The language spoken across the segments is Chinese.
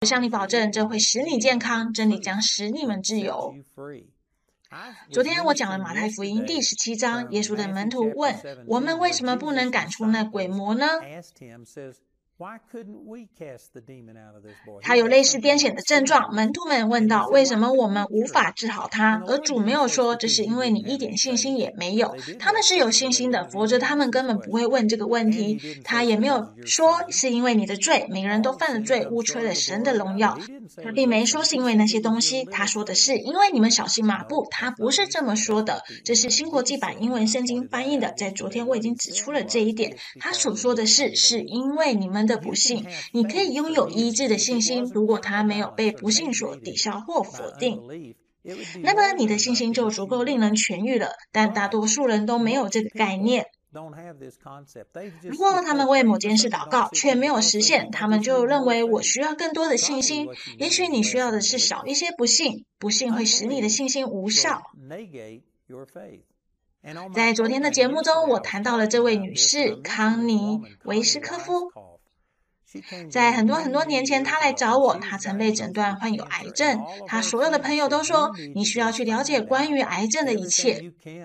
我向你保证，这会使你健康，真理将使你们自由。昨天我讲了马太福音第17章，耶稣的门徒问：我们为什么不能赶出那鬼魔呢？他有类似癫痫的症状，门徒们问道：为什么我们无法治好他？而主没有说这是因为你一点信心也没有，他们是有信心的，否则他们根本不会问这个问题。他也没有说是因为你的罪，每个人都犯了罪，污吹了神的荣耀。他并没说是因为那些东西，他说的是因为你们小心马步，他不是这么说的。这是新国际版英文圣经翻译的，在昨天我已经指出了这一点。他所说的是因为你们的不信。你可以拥有医治的信心，如果它没有被不信所抵消或否定，那么你的信心就足够令人痊愈了。但大多数人都没有这个概念。如果他们为某件事祷告却没有实现，他们就认为我需要更多的信心。也许你需要的是少一些不信，不信会使你的信心无效。在昨天的节目中，我谈到了这位女士康妮维斯科夫。在很多年前，他来找我，他曾被诊断患有癌症。他所有的朋友都说，你需要去了解关于癌症的一切。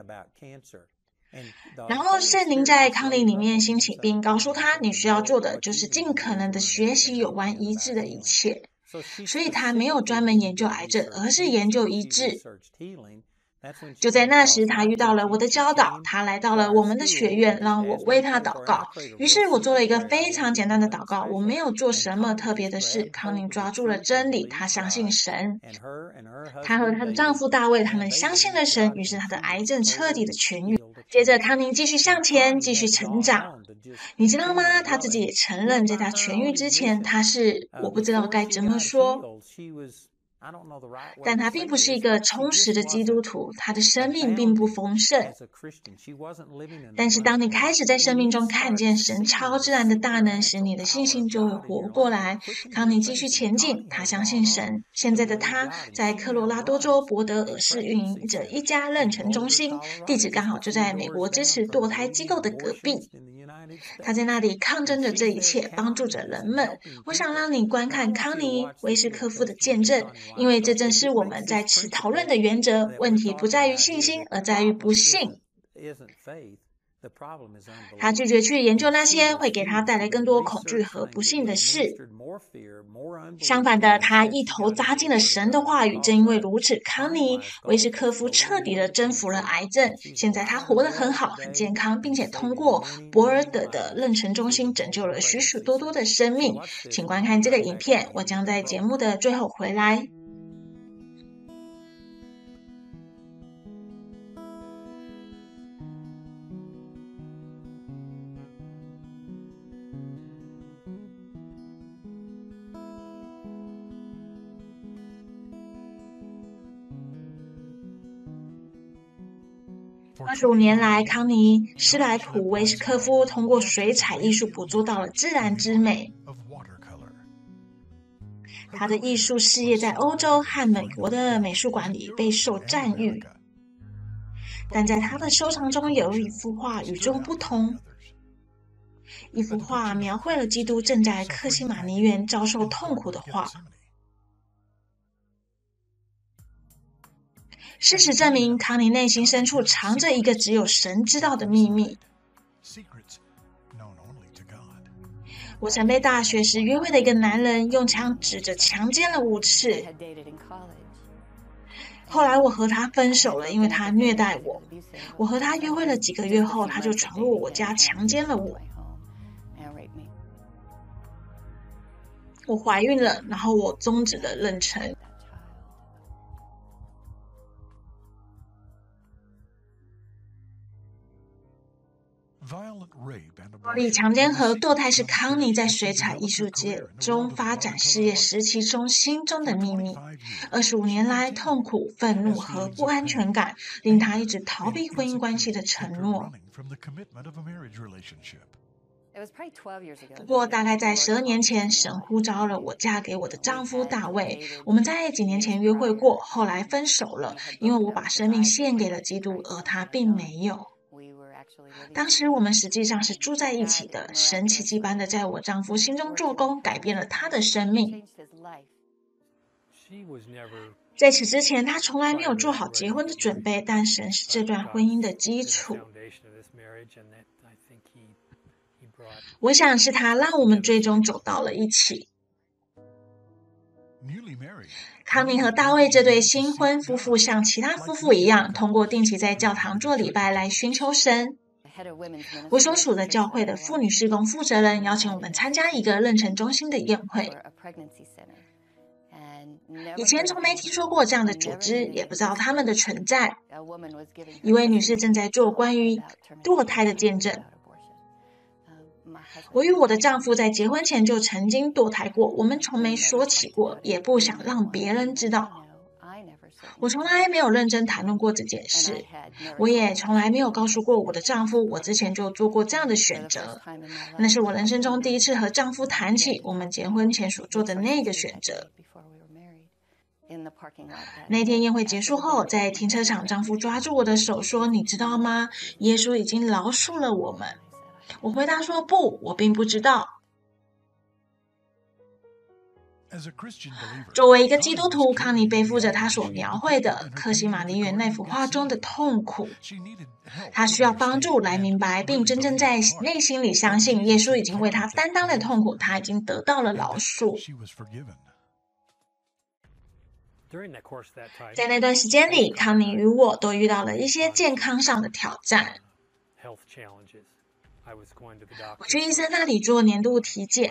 然后圣灵在康妮里面兴起，并告诉他，你需要做的就是尽可能的学习有关医治的一切。所以他没有专门研究癌症，而是研究医治。就在那时，他遇到了我的教导，他来到了我们的学院，让我为他祷告。于是我做了一个非常简单的祷告，我没有做什么特别的事。康妮抓住了真理，她相信神。她和她的丈夫大卫，他们相信了神，于是她的癌症彻底的痊愈。接着康妮继续向前，继续成长。你知道吗？她自己也承认，在她痊愈之前，我不知道该怎么说，但他并不是一个充实的基督徒，他的生命并不丰盛。但是当你开始在生命中看见神超自然的大能时，你的信心就会活过来。康妮继续前进，他相信神。现在的他在科罗拉多州博德尔市运营着一家妊娠中心，地址刚好就在美国支持堕胎机构的隔壁。他在那里抗争着这一切，帮助着人们。我想让你观看康妮维斯科夫的见证，因为这正是我们在此讨论的原则。问题不在于信心，而在于不信。他拒绝去研究那些会给他带来更多恐惧和不幸的事。相反的，他一头扎进了神的话语。正因为如此，康妮维斯科夫彻底的征服了癌症。现在他活得很好，很健康，并且通过博尔德的妊娠中心拯救了许许多多的生命。请观看这个影片，我将在节目的最后回来。25年来，康妮施莱普维斯科夫通过水彩艺术捕捉到了自然之美。他的艺术事业在欧洲和美国的美术馆里备受赞誉。但在他的收藏中有一幅画与众不同。一幅画描绘了基督正在客西马尼园遭受痛苦的画。事实证明，康妮内心深处藏着一个只有神知道的秘密。我曾被大学时约会的一个男人用枪指着强奸了5次。后来我和他分手了，因为他虐待我。我和他约会了几个月后，他就闯入我家强奸了我。我怀孕了，然后我终止了妊娠。暴力强奸和堕胎是康妮在水彩艺术界中发展事业时期中心中的秘密。25年来，痛苦、愤怒和不安全感令他一直逃避婚姻关系的承诺。不过大概在12年前，神呼召了我嫁给我的丈夫大卫。我们在几年前约会过，后来分手了，因为我把生命献给了基督，而他并没有。 当时我们实际上是住在一起的，神奇迹般的在我丈夫心中做工，改变了他的生命。在此之前，他从来没有做好结婚的准备，但神是这段婚姻的基础。我想是他让我们最终走到了一起。康妮和大卫这对新婚夫妇像其他夫妇一样，通过定期在教堂做礼拜来寻求神。我所属的教会的妇女事工负责人邀请我们参加一个妊娠中心的宴会。以前从没听说过这样的组织，也不知道他们的存在。一位女士正在做关于堕胎的见证。我与我的丈夫在结婚前就曾经堕胎过，我们从没说起过，也不想让别人知道。我从来没有认真谈论过这件事，我也从来没有告诉过我的丈夫我之前就做过这样的选择。那是我人生中第一次和丈夫谈起我们结婚前所做的那个选择。那天宴会结束后，在停车场，丈夫抓住我的手说：“你知道吗？耶稣已经饶恕了我们。”我回答说：“不，我并不知道。”作为一个基督徒，康妮背负着他所描绘的克西玛丽园那幅画中的痛苦。他需要帮助来明白，并真正在内心里相信耶稣已经为他担当了痛苦，他已经得到了饶恕。在那段时间里，康妮与我都遇到了一些健康上的挑战。我去医生那里做年度体检。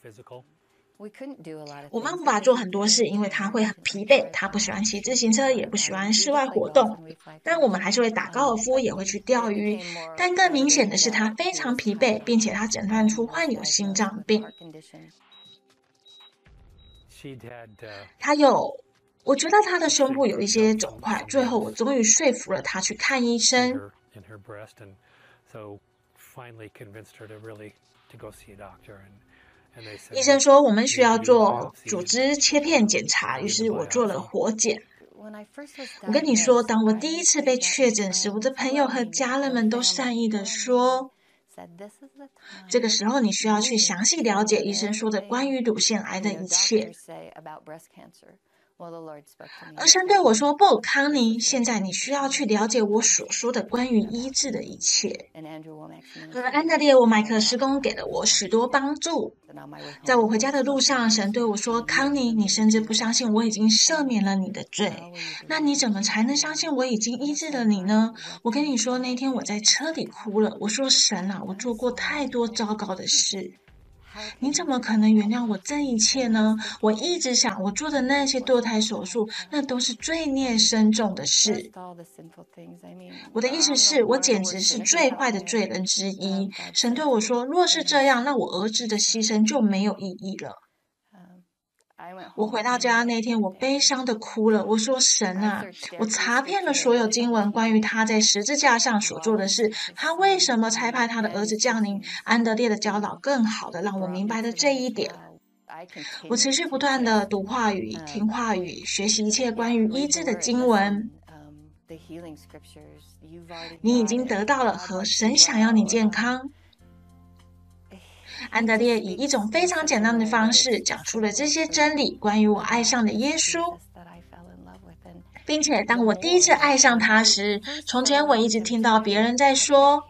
我们无法做很多事，因为他会很疲惫，他不喜欢骑自行车，也不喜欢室外活动。但我们还是会打高尔夫，也会去钓鱼。但更明显的是，他非常疲惫，并且他诊断出患有心脏病。我觉得他的胸部有一些肿块，最后我终于说服了他去看医生。医生说我们需要做组织切片检查，于是我做了活检。我跟你说，当我第一次被确诊时，我的朋友和家人们都善意地说，这个时候你需要去详细了解医生说的关于乳腺癌的一切。而神对我说，不，康妮，现在你需要去了解我所说的关于医治的一切。和安德烈·沃麦克施工给了我许多帮助。在我回家的路上，神对我说，康妮，你甚至不相信我已经赦免了你的罪，那你怎么才能相信我已经医治了你呢？我跟你说，那天我在车里哭了，我说，神啊，我做过太多糟糕的事，你怎么可能原谅我这一切呢？我一直想，我做的那些堕胎手术，那都是罪孽深重的事。我的意思是，我简直是最坏的罪人之一。神对我说，若是这样，那我儿子的牺牲就没有意义了。我回到家那天，我悲伤的哭了。我说，神啊，我查遍了所有经文关于他在十字架上所做的事，他为什么差派他的儿子降临？安德烈的教导更好的让我明白了这一点。我持续不断的读话语、听话语，学习一切关于医治的经文。你已经得到了和神想要你健康。安德烈以一种非常简单的方式讲出了这些真理，关于我爱上的耶稣，并且当我第一次爱上他时，从前我一直听到别人在说，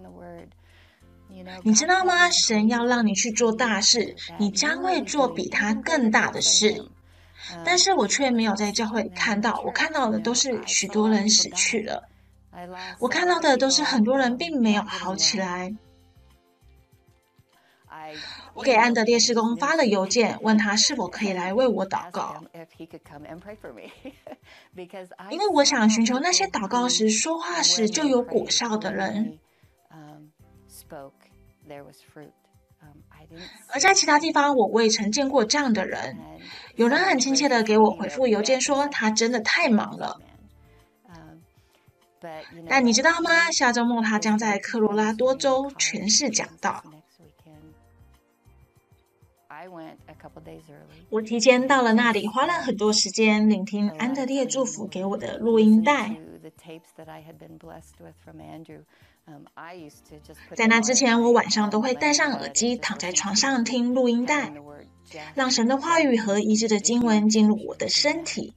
你知道吗？神要让你去做大事，你将会做比他更大的事。但是我却没有在教会里看到，我看到的都是许多人死去了，我看到的都是很多人并没有好起来。我给安德烈事工发了邮件，问他是否可以来为我祷告，因为我想寻求那些祷告时、说话时就有果效的人。而在其他地方，我未曾见过这样的人。有人很亲切地给我回复邮件说，他真的太忙了。但你知道吗？下周末他将在科罗拉多州全市讲道。我提前到了那里，花了很多时间聆听安德烈祝福给我的录音带。 在那之前，我晚上都会戴上耳机，躺在床上听录音带，让神的话语和医治的经文进入我的身体。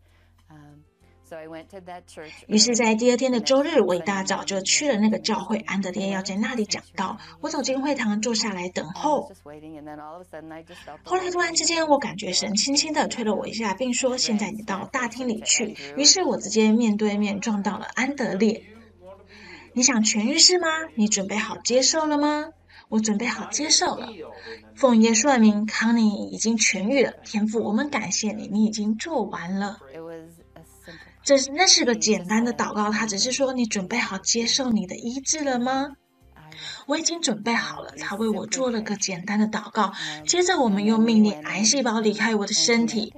于是在第二天的周日，我一大早就去了那个教会，安德烈要在那里讲道。我走进会堂，坐下来等候。后来突然之间，我感觉神轻轻地推了我一下，并说：现在你到大厅里去。于是我直接面对面撞到了安德烈。你想痊愈是吗？你准备好接受了吗？我准备好接受了。奉耶稣的名，康妮已经痊愈了。天父，我们感谢你，你已经做完了。那是个简单的祷告，他只是说你准备好接受你的医治了吗？我已经准备好了，他为我做了个简单的祷告。接着我们又命令癌细胞离开我的身体。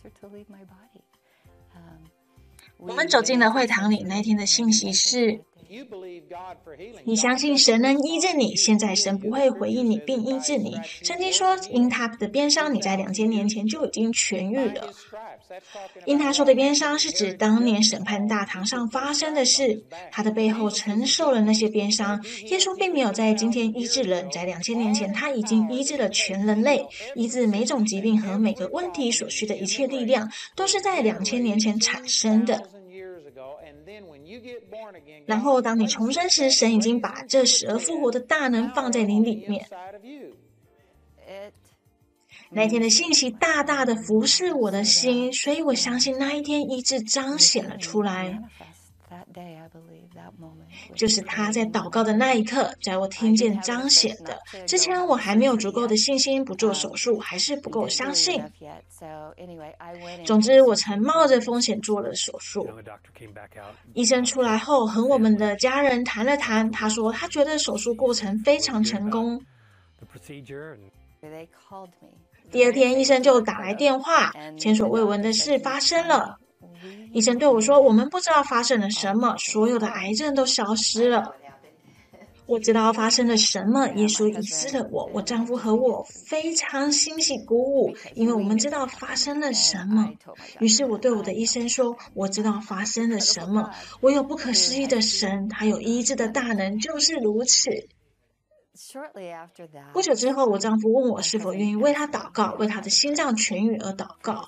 我们走进了会堂里，那天的信息是：你相信神能医治你，现在神不会回应你并医治你。圣经说，因他的鞭伤，你在2000年前就已经痊愈了。因他受的鞭伤是指当年审判大堂上发生的事，他的背后承受了那些鞭伤。耶稣并没有在今天医治人，在2000年前他已经医治了全人类，医治每种疾病和每个问题所需的一切力量，都是在2000年前产生的。然后当你重生时，神已经把这死而复活的大能放在你里面。那天的信息大大的服侍我的心，所以我相信那一天医治彰显了出来。就是他在祷告的那一刻，在我听见彰显的。之前我还没有足够的信心，不做手术，还是不够相信。总之，我曾冒着风险做了手术。医生出来后，和我们的家人谈了谈，他说他觉得手术过程非常成功。第二天，医生就打来电话，前所未闻的事发生了。医生对我说，我们不知道发生了什么，所有的癌症都消失了。我知道发生了什么，耶稣医治了我，我丈夫和我非常欣喜鼓舞，因为我们知道发生了什么。于是我对我的医生说，我知道发生了什么，我有不可思议的神，他有医治的大能，就是如此。不久之后，我丈夫问我是否愿意为他祷告，为他的心脏痊愈而祷告。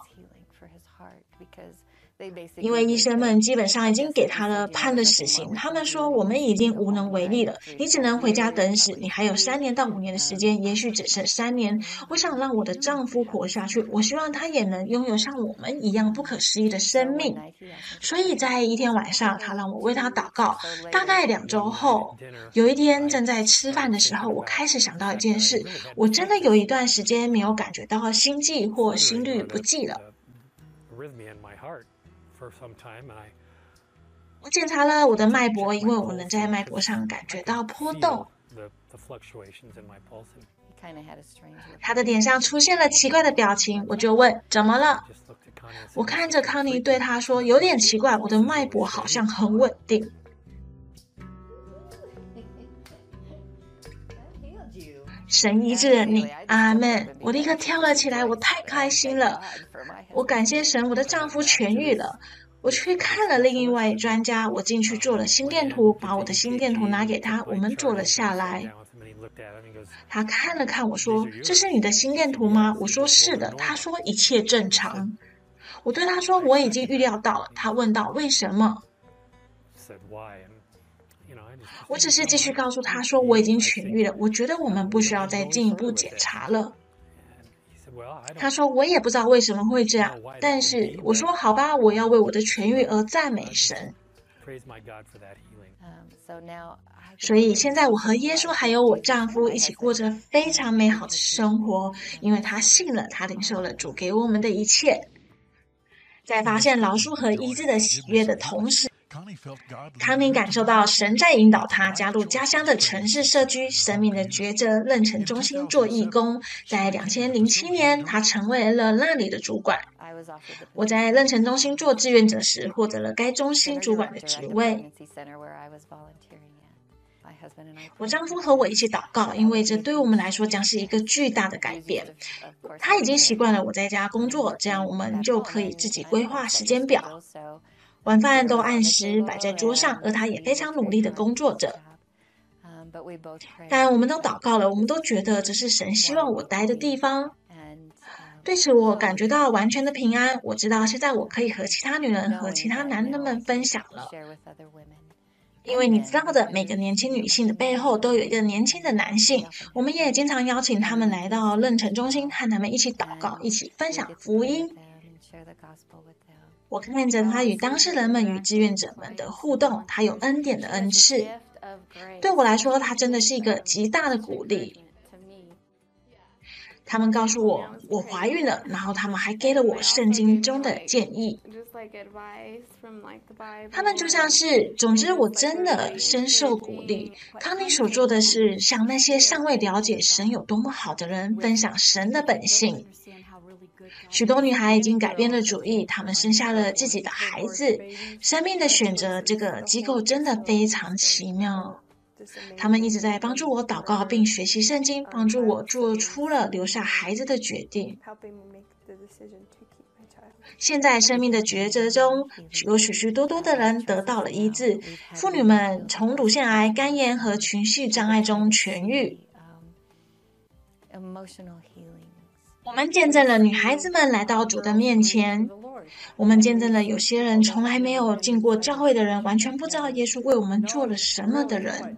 因为医生们基本上已经给他了判了死刑，他们说我们已经无能为力了，你只能回家等死，你还有3年到5年的时间，也许只剩3年。我想让我的丈夫活下去，我希望他也能拥有像我们一样不可思议的生命。所以在一天晚上，他让我为他祷告。大概2周后，有一天正在吃饭的时候，我开始想到一件事，我真的有一段时间没有感觉到心悸或心律不济了。我检查了我的脉搏，因为我能在脉搏上感觉到波动。他的脸上出现了奇怪的表情，我就问怎么了。我看着康妮对他说，有点奇怪，我的脉搏好像很稳定。神医治了你，阿们！我立刻跳了起来，我太开心了。我感谢神，我的丈夫痊愈了。我去看了另一位专家，我进去做了心电图，把我的心电图拿给他，我们做了下来。他看了看我说，这是你的心电图吗？我说是的。他说一切正常。我对他说我已经预料到了。他问到为什么？我只是继续告诉他说我已经痊愈了，我觉得我们不需要再进一步检查了。他说我也不知道为什么会这样，但是我说好吧，我要为我的痊愈而赞美神。所以现在我和耶稣还有我丈夫一起过着非常美好的生活，因为他信了，他领受了主给我们的一切。在发现饶恕和医治的喜悦的同时，康妮感受到神在引导他加入家乡的城市社区生命的抉择妊娠中心做义工。在2007年，他成为了那里的主管。我在妊娠中心做志愿者时，获得了该中心主管的职位。我丈夫和我一起祷告，因为这对我们来说将是一个巨大的改变。他已经习惯了我在家工作，这样我们就可以自己规划时间表。 晚饭都按时摆在桌上，而他也非常努力的工作着。但我们都祷告了，我们都觉得这是神希望我待的地方。对此我感觉到完全的平安，我知道现在我可以和其他女人和其他男人们分享了。因为你知道的，每个年轻女性的背后都有一个年轻的男性，我们也经常邀请他们来到妊娠中心，和他们一起祷告，一起分享福音。我看着他与当事人们与志愿者们的互动，他有恩典的恩赐，对我来说他真的是一个极大的鼓励。他们告诉我我怀孕了，然后他们还给了我圣经中的建议。他们就像是，总之我真的深受鼓励。康妮所做的是向那些尚未了解神有多么好的人分享神的本性。许多女孩已经改变了主意，她们生下了自己的孩子。生命的选择这个机构真的非常奇妙。他们一直在帮助我祷告并学习圣经，帮助我做出了留下孩子的决定。现在生命的抉择中，有许许多多的人得到了医治，妇女们从乳腺癌、肝炎和情绪障碍中痊愈。我们见证了女孩子们来到主的面前，我们见证了有些人从来没有进过教会的人，完全不知道耶稣为我们做了什么的人。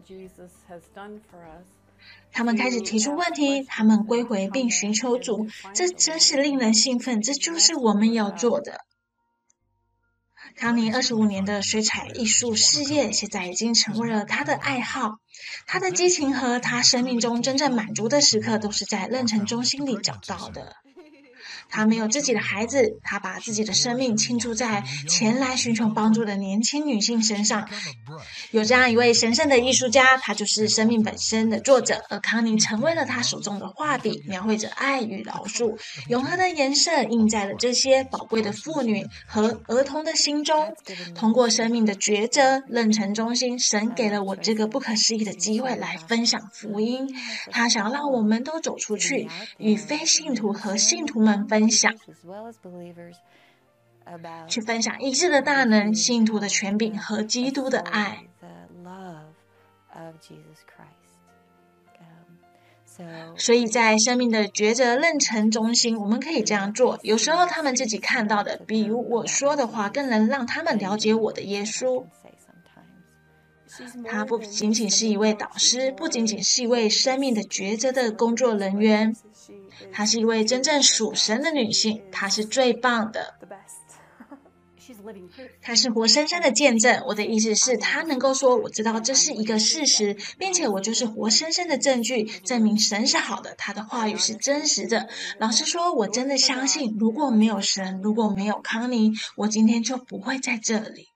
他们开始提出问题，他们归回并寻求主，这真是令人兴奋，这就是我们要做的。康妮25年的水彩艺术事业现在已经成为了他的爱好，他的激情和他生命中真正满足的时刻都是在妊娠中心里找到的。他没有自己的孩子，他把自己的生命倾注在前来寻求帮助的年轻女性身上。有这样一位神圣的艺术家，他就是生命本身的作者，而康妮成为了他手中的画笔，描绘着爱与饶恕，永恒的颜色印在了这些宝贵的妇女和儿童的心中。通过生命的抉择，妊娠中心，神给了我这个不可思议的机会来分享福音。他想让我们都走出去，与非信徒和信徒们分享，去分享医治的大能、信徒的权柄和基督的爱。所以在生命的抉择妊娠中心，我们可以这样做。有时候他们自己看到的，比如我说的话，更能让他们了解我的耶稣。他不仅仅是一位导师，不仅仅是一位生命的抉择的工作人员，她是一位真正属神的女性，她是最棒的。她是活生生的见证，我的意思是她能够说我知道这是一个事实，并且我就是活生生的证据，证明神是好的，他的话语是真实的。老实说，我真的相信，如果没有神，如果没有康妮，我今天就不会在这里。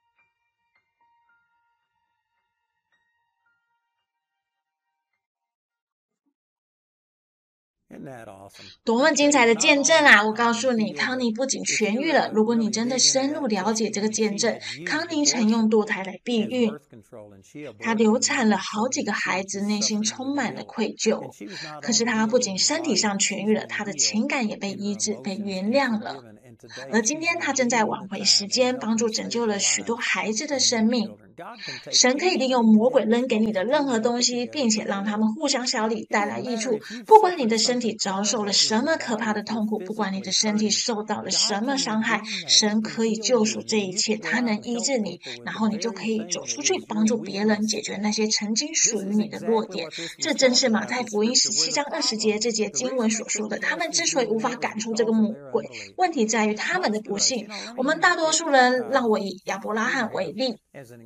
多么精彩的见证啊！我告诉你，康妮不仅痊愈了，如果你真的深入了解这个见证，康妮曾用堕胎来避孕，她流产了好几个孩子，内心充满了愧疚。可是她不仅身体上痊愈了，她的情感也被医治、被原谅了。而今天她正在挽回时间，帮助拯救了许多孩子的生命。神可以利用魔鬼扔给你的任何东西，并且让他们互相效力，带来益处。不管你的身体遭受了什么可怕的痛苦，不管你的身体受到了什么伤害，神可以救赎这一切，他能医治你，然后你就可以走出去，帮助别人解决那些曾经属于你的弱点。这正是马太福音17章20节这节经文所说的。他们之所以无法赶出这个魔鬼，问题在于他们的不幸。我们大多数人，让我以亚伯拉罕为例。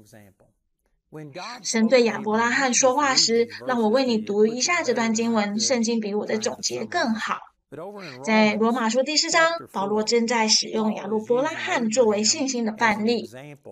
神对亚伯拉罕说话时，让我为你读一下这段经文，圣经比我的总结更好。在罗马书第4章，保罗正在使用亚伯拉罕作为信心的范例。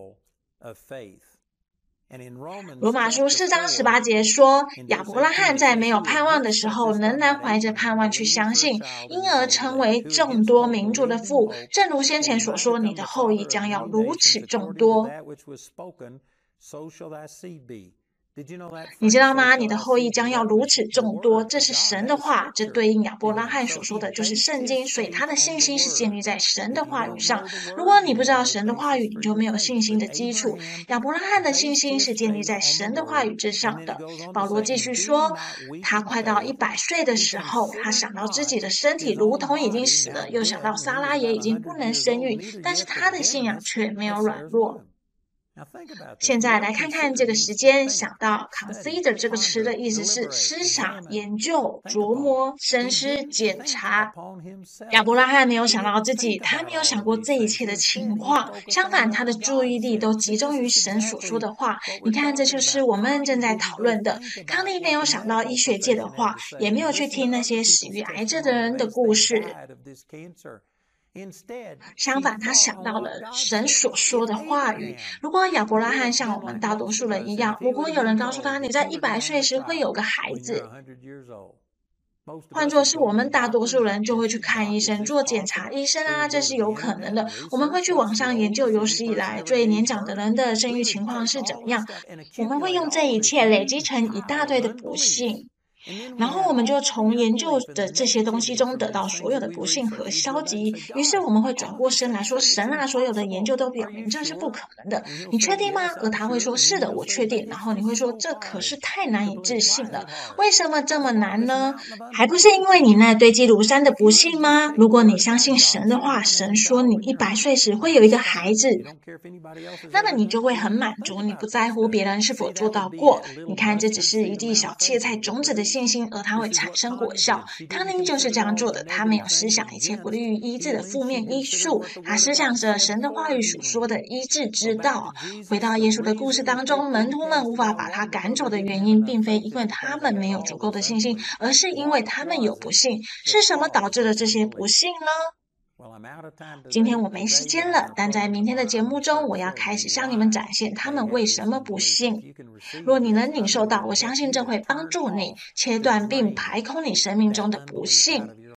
罗马书4章18节说，亚伯拉罕在没有盼望的时候，仍然怀着盼望去相信，因而成为众多民族的父。正如先前所说，你的后裔将要如此众多。 你知道吗？你的后裔将要如此众多，这是神的话，这对应亚伯拉罕所说的就是圣经，所以他的信心是建立在神的话语上。如果你不知道神的话语，你就没有信心的基础。亚伯拉罕的信心是建立在神的话语之上的。保罗继续说，他快到100岁的时候，他想到自己的身体如同已经死了，又想到撒拉也已经不能生育，但是他的信仰却没有软弱。现在来看看这个时间，想到 consider 这个词的意思是思想、研究、琢磨、深思、检查。亚伯拉罕没有想到自己，他没有想过这一切的情况，相反，他的注意力都集中于神所说的话。你看，这就是我们正在讨论的。康利没有想到医学界的话，也没有去听那些死于癌症的人的故事。相反，他想到了神所说的话语。如果亚伯拉罕像我们大多数人一样，如果有人告诉他你在100岁时会有个孩子，换作是我们大多数人就会去看医生做检查，医生啊，这是有可能的。我们会去网上研究有史以来最年长的人的生育情况是怎么样，我们会用这一切累积成一大堆的不幸。然后我们就从研究的这些东西中得到所有的不幸和消极，于是我们会转过身来说，神啊，所有的研究都表明这是不可能的，你确定吗？而他会说，是的，我确定。然后你会说，这可是太难以置信了，为什么这么难呢？还不是因为你那堆积如山的不幸吗？如果你相信神的话，神说你100岁时会有一个孩子，那么你就会很满足，你不在乎别人是否做到过。你看，这只是一粒小芥菜种子的信心，而它会产生果效。康宁就是这样做的，他没有思想一切不利于医治的负面因素，他思想着神的话语所说的医治之道。回到耶稣的故事当中，门徒们无法把他赶走的原因，并非因为他们没有足够的信心，而是因为他们有不信。是什么导致了这些不信呢？今天我没时间了，但在明天的节目中，我要开始向你们展现他们为什么不信。若你能领受到，我相信这会帮助你切断并排空你生命中的不幸。